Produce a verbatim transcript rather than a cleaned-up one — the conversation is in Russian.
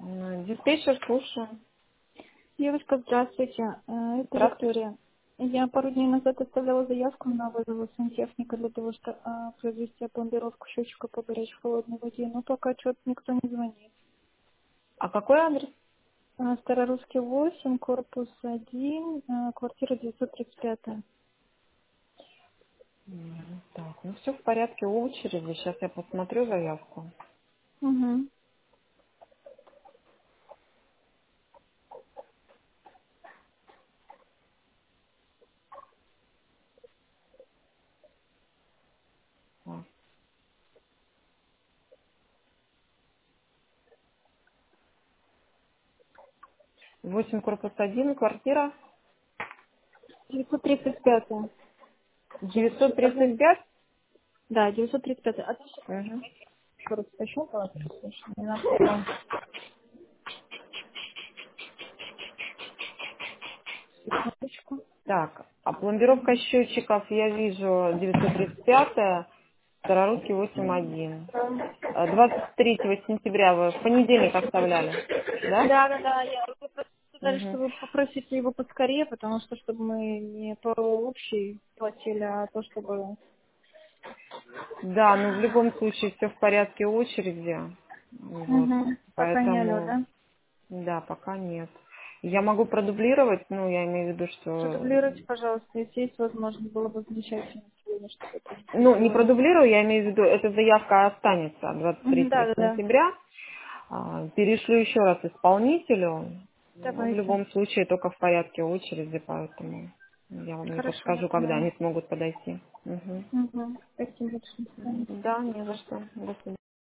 М, Диспетчер, слушаю. Девушка, здравствуйте. Э, Это Здравствуйте. Виктория. Я пару дней назад оставляла заявку на вызов сантехника для того, чтобы произвести пломбировку счетчика по горячей холодной воде, но пока что-то никто не звонит. А какой адрес? Э, Старорусский восемь, корпус один, э, квартира девятьсот тридцать пять. М, Так, ну все в порядке очереди. Сейчас я посмотрю заявку. Угу. Так. восемь, корпус один, квартира девятьсот тридцать пять. девятьсот тридцать Одну- пять. Да, девятьсот тридцать пять. Одну Угу. секунду, пощелкала, не надо. Секундочку. Так, а пломбировка счетчиков я вижу девятьсот тридцать пять, Старорусский восемь один. Э, двадцать третьего сентября вы в понедельник оставляли, да? Да, да, да. Я вы просто сказали, что Мгм. вы попросите его поскорее, потому что чтобы мы не по общей платили, а то, чтобы... Да, ну в любом случае все в порядке очереди. Вот. Угу. Пока не алло, Поэтому, да? да, пока нет. Я могу продублировать, ну, я имею в виду, что... Продублируйте, пожалуйста, если есть возможность, было бы замечательно сегодня, чтобы это Ну, не сделали. продублирую, я имею в виду, эта заявка останется двадцать Мгм, третьего да, да, да. сентября. А, Перешлю еще раз исполнителю. Но в Давайте. любом случае только в порядке очереди, поэтому я вам не Хорошо, я подскажу, когда поняла. они смогут подойти. Мгм. Угу. Спасибо большое. До свидания. Да, не за что. До свидания.